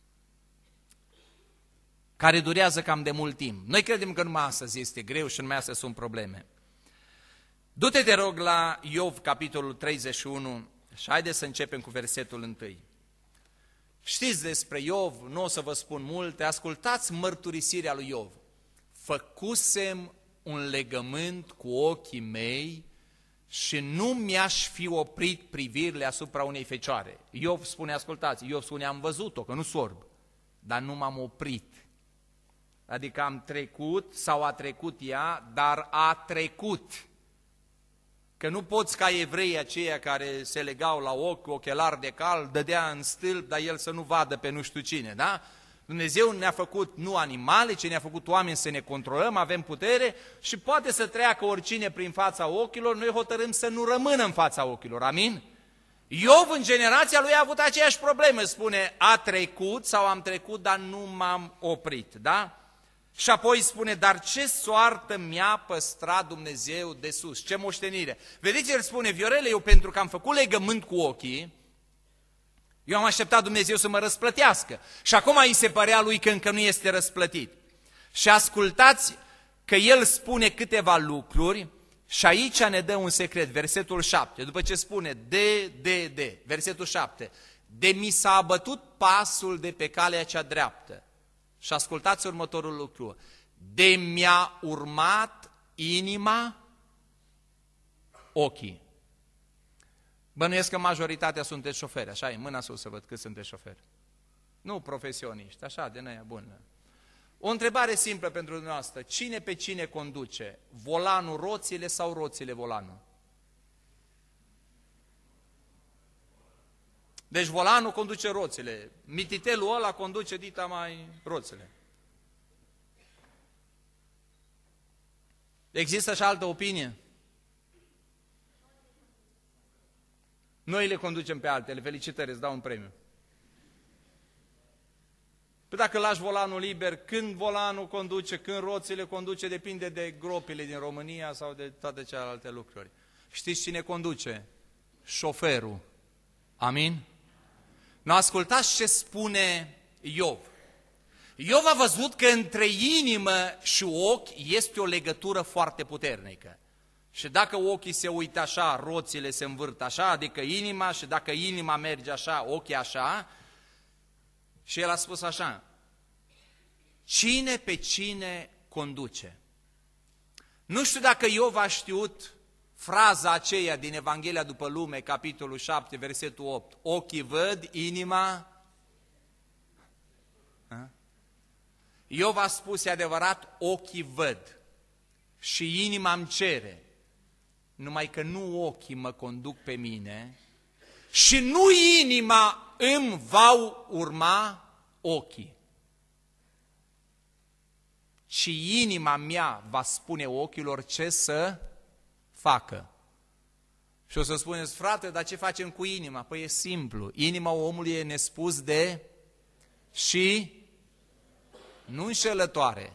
care durează cam de mult timp. Noi credem că numai astăzi este greu și numai astăzi sunt probleme. Du-te, te rog, la Iov, capitolul treizeci și unu, și haideți să începem cu versetul întâi. Știți despre Iov, nu o să vă spun multe, ascultați mărturisirea lui Iov. Făcusem un legământ cu ochii mei și nu mi-aș fi oprit privirile asupra unei fecioare. Iov spune, ascultați, Iov spune, am văzut-o, că nu sorb, dar nu m-am oprit. Adică am trecut sau a trecut ea, dar a trecut. Că nu poți ca evreii aceia care se legau la ochi, ochelari de cal, dădea în stâlp, dar el să nu vadă pe nu știu cine, da? Dumnezeu ne-a făcut nu animale, ci ne-a făcut oameni să ne controlăm, avem putere și poate să treacă oricine prin fața ochilor, noi hotărâm să nu rămână în fața ochilor, amin? Iov în generația lui a avut aceeași problemă, spune, a trecut sau am trecut, dar nu m-am oprit, da? Și apoi spune, dar ce soartă mi-a păstrat Dumnezeu de sus? Ce moștenire? Vedeți, el spune, Viorele, eu pentru că am făcut legământ cu ochii, eu am așteptat Dumnezeu să mă răsplătească. Și acum îi se părea lui că încă nu este răsplătit. Și ascultați că el spune câteva lucruri și aici ne dă un secret, versetul șapte, după ce spune de, de, de, versetul șapte, de mi s-a abătut pasul de pe calea cea dreaptă. Și ascultați următorul lucru, de mi-a urmat inima ochii. Bănuiesc că majoritatea sunteți șoferi, așa e, mâna sus să văd cât sunteți șoferi. Nu profesioniști, așa, de năia bună. O întrebare simplă pentru dumneavoastră, cine pe cine conduce? Volanul roțile sau roțile volanul? Deci volanul conduce roțile, mititelul ăla conduce dita mai roțile. Există și altă opinie? Noi le conducem pe altele, felicitări, îți dau un premiu. Păi dacă lași volanul liber, când volanul conduce, când roțile conduce, depinde de gropile din România sau de toate celelalte lucruri. Știți cine conduce? Șoferul. Amin? Nu ascultați ce spune Iov. Iov a văzut că între inimă și ochi este o legătură foarte puternică. Și dacă ochii se uită așa, roțile se învârt așa, adică inima, și dacă inima merge așa, ochii așa, și el a spus așa, cine pe cine conduce? Nu știu dacă Iov a știut fraza aceea din Evanghelia după lume, capitolul șapte, versetul opt, ochii văd, inima... Ha? Iov a spus, e adevărat, ochii văd și inima îmi cere, numai că nu ochii mă conduc pe mine și nu inima îmi va urma ochii, ci inima mea va spune ochilor ce să facă. Și o să spuneți, frate, dar ce facem cu inima? Păi e simplu, inima omului e nespus de și nu înșelătoare,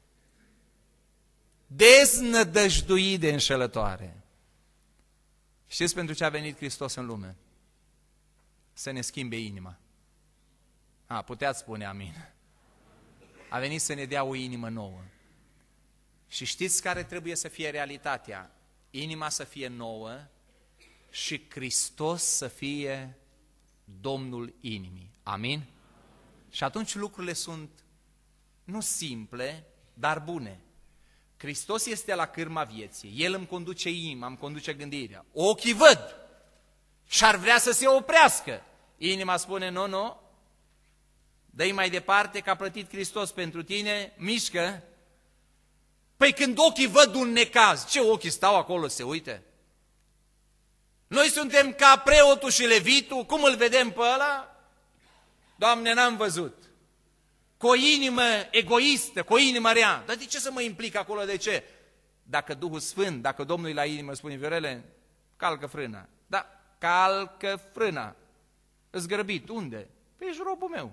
deznădăjduit de înșelătoare. Știți pentru ce a venit Hristos în lume? Să ne schimbe inima. A, puteați spune amin. A venit să ne dea o inimă nouă. Și știți care trebuie să fie realitatea? Inima să fie nouă și Hristos să fie Domnul inimii. Amin? Și atunci lucrurile sunt nu simple, dar bune. Hristos este la cârma vieții, El îmi conduce inima, îmi conduce gândirea. Ochii văd și ar vrea să se oprească. Inima spune, nu, nu, dă-i mai departe că a plătit Hristos pentru tine, mișcă. Păi când ochii văd un necaz, ce ochii stau acolo, se uite? Noi suntem ca preotul și levitul, cum îl vedem pe ăla? Doamne, n-am văzut. Cu o inimă egoistă, cu o inimă rea. Dar de ce să mă implic acolo? De ce? Dacă Duhul Sfânt, dacă Domnul la inimă spune, Viorele, calcă frâna. Da, calcă frâna. Îți grăbit. Unde? Păi ești robul meu.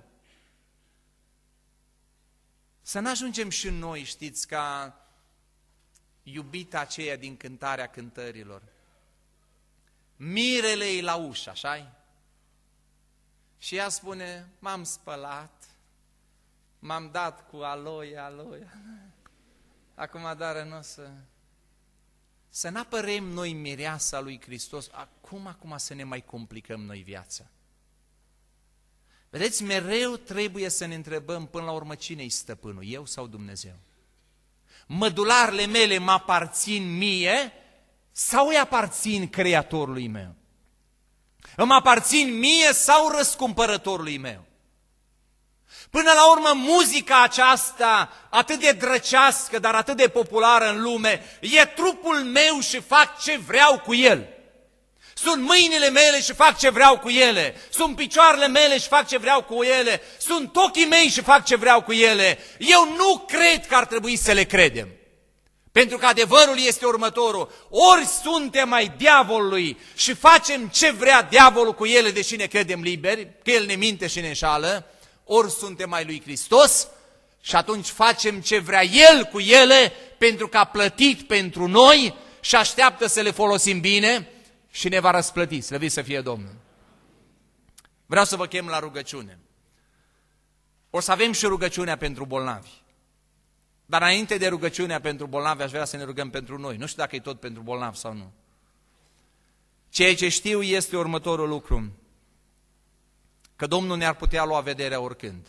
Să n-ajungem și noi, știți, ca iubita aceea din Cântarea Cântărilor. Mirele-i la ușă, așa-i? Și ea spune, m-am spălat, m-am dat cu aloia, aloia. Acum, dar nu să... Să n-apărem noi mireasa lui Hristos, acum, acum să ne mai complicăm noi viața. Vedeți, mereu trebuie să ne întrebăm până la urmă cine-i stăpânul, eu sau Dumnezeu? Mădularele mele mă aparțin mie sau îi aparțin Creatorului meu? Îmi aparțin mie sau răscumpărătorului meu? Până la urmă, muzica aceasta, atât de drăcească, dar atât de populară în lume, e trupul meu și fac ce vreau cu el. Sunt mâinile mele și fac ce vreau cu ele. Sunt picioarele mele și fac ce vreau cu ele. Sunt ochii mei și fac ce vreau cu ele. Eu nu cred că ar trebui să le credem. Pentru că adevărul este următorul. Ori suntem ai diavolului și facem ce vrea diavolul cu ele, deși ne credem liberi, că el ne minte și ne înșală, ori suntem ai lui Hristos Și atunci facem ce vrea El cu ele, pentru că a plătit pentru noi și așteaptă să le folosim bine și ne va răsplăti. Slăvit să fie Domnul! Vreau să vă chem la rugăciune. O să avem și rugăciunea pentru bolnavi. Dar înainte de rugăciunea pentru bolnavi, aș vrea să ne rugăm pentru noi. Nu știu dacă e tot pentru bolnavi sau nu. Ceea ce știu este următorul lucru. Că Domnul ne-ar putea lua vederea oricând.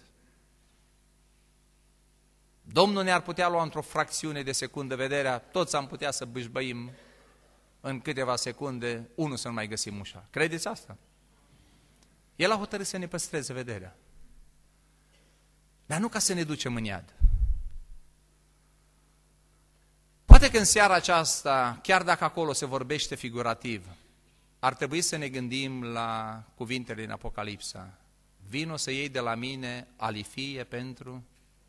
Domnul ne-ar putea lua într-o fracțiune de secundă vederea, toți am putea să bâșbăim în câteva secunde, unul să nu mai găsim ușa. Credeți asta? El a hotărât să ne păstreze vederea. Dar nu ca să ne ducem în iad. Poate că în seara aceasta, chiar dacă acolo se vorbește figurativ, ar trebui să ne gândim la cuvintele din Apocalipsa. Vino să iei de la mine alifie pentru...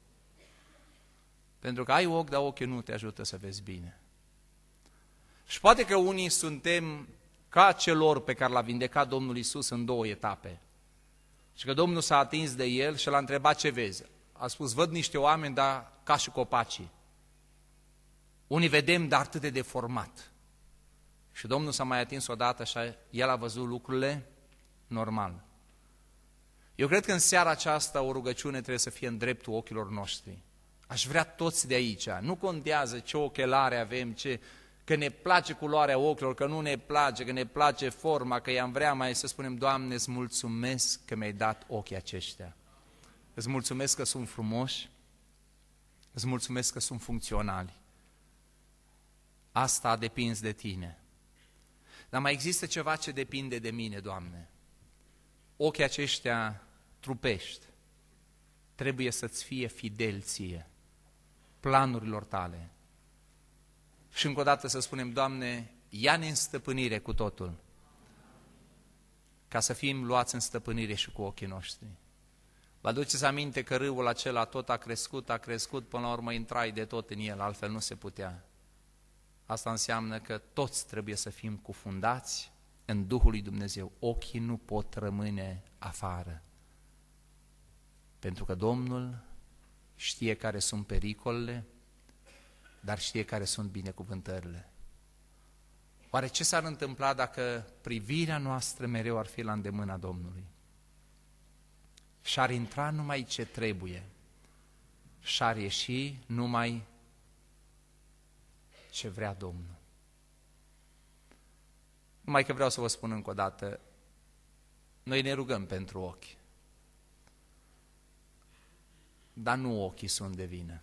Pentru că ai ochi, dar ochii nu te ajută să vezi bine. Și poate că unii suntem ca celor pe care l-a vindecat Domnul Iisus în două etape. Și că Domnul s-a atins de el și l-a întrebat ce vezi. A spus, văd niște oameni, dar ca și copacii. Unii vedem, dar atât de deformat. Și Domnul s-a mai atins odată și el a văzut lucrurile normal. Eu cred că în seara aceasta o rugăciune trebuie să fie în dreptul ochilor noștri. Aș vrea toți de aici, nu contează ce ochelare avem, ce, că ne place culoarea ochilor, că nu ne place, că ne place forma, că i-am vrea mai să spunem, Doamne, îți mulțumesc că mi-ai dat ochii aceștia. Îți mulțumesc că sunt frumoși, îți mulțumesc că sunt funcționali. Asta a depins de Tine. Dar mai există ceva ce depinde de mine, Doamne. Ochii aceștia trupești trebuie să-ți fie fideli Ție, planurilor Tale. Și încă o dată să spunem, Doamne, ia-ne în stăpânire cu totul, ca să fim luați în stăpânire și cu ochii noștri. Vă aduceți aminte că râul acela tot a crescut, a crescut, până la urmă intrai de tot în el, altfel nu se putea. Asta înseamnă că toți trebuie să fim cufundați în Duhul lui Dumnezeu. Ochii nu pot rămâne afară. Pentru că Domnul știe care sunt pericolele, dar știe care sunt binecuvântările. Oare ce s-ar întâmpla dacă privirea noastră mereu ar fi la îndemâna Domnului? Și-ar intra numai ce trebuie, și-ar ieși numai ce vrea Domnul. Numai că vreau să vă spun încă o dată, noi ne rugăm pentru ochi, dar nu ochii sunt de vină.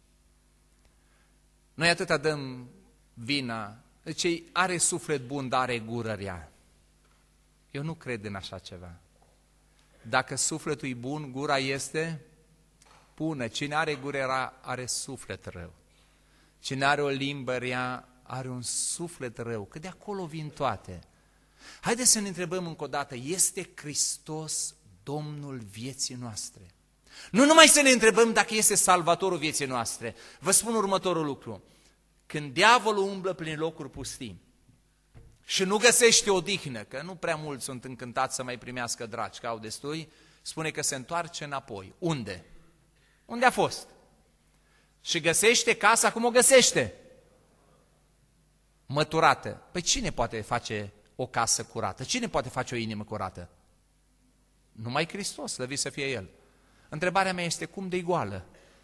Noi atâta dăm vina, deci are suflet bun, dar are gură rea. Eu nu cred în așa ceva. Dacă sufletul e bun, gura este bună. Cine are gură rea, are suflet rău. Cine are o limbă rea, are un suflet rău, că de acolo vin toate. Haideți să ne întrebăm încă o dată, este Hristos Domnul vieții noastre? Nu numai să ne întrebăm dacă este Salvatorul vieții noastre. Vă spun următorul lucru. Când diavolul umblă prin locuri pustii și nu găsește odihnă, că nu prea mulți sunt încântați să mai primească dragi, că au destui, spune că se întoarce înapoi. Unde? Unde a fost? Și găsește casa cum o găsește? Măturată. Păi cine poate face o casă curată? Cine poate face o inimă curată? Numai Hristos, slăvit să fie El. Întrebarea mea este cum de goală?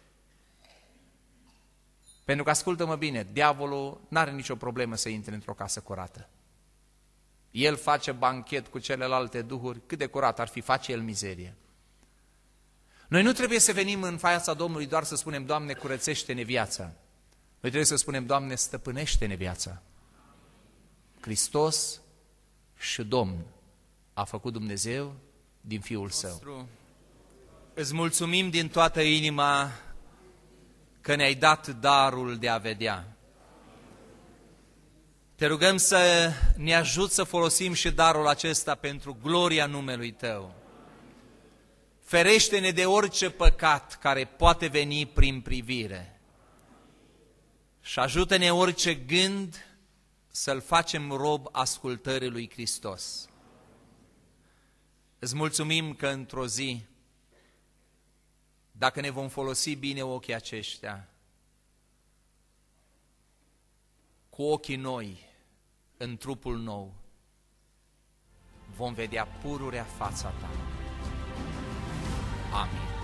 Pentru că, ascultă-mă bine, diavolul n-are nicio problemă să intre într-o casă curată. El face banchet cu celelalte duhuri, cât de curat ar fi, face el mizerie. Noi nu trebuie să venim în fața Domnului doar să spunem, Doamne, curățește-ne viața. Noi trebuie să spunem, Doamne, stăpânește-ne viața. Hristos și Domn a făcut Dumnezeu din Fiul Său. Îți mulțumim din toată inima că ne-ai dat darul de a vedea. Te rugăm să ne ajut să folosim și darul acesta pentru gloria numelui Tău. Ferește-ne de orice păcat care poate veni prin privire și ajută-ne orice gând să-l facem rob ascultării lui Hristos. Îți mulțumim că într-o zi dacă ne vom folosi bine ochii aceștia, cu ochii noi, în trupul nou, vom vedea pururea fața ta. Amin.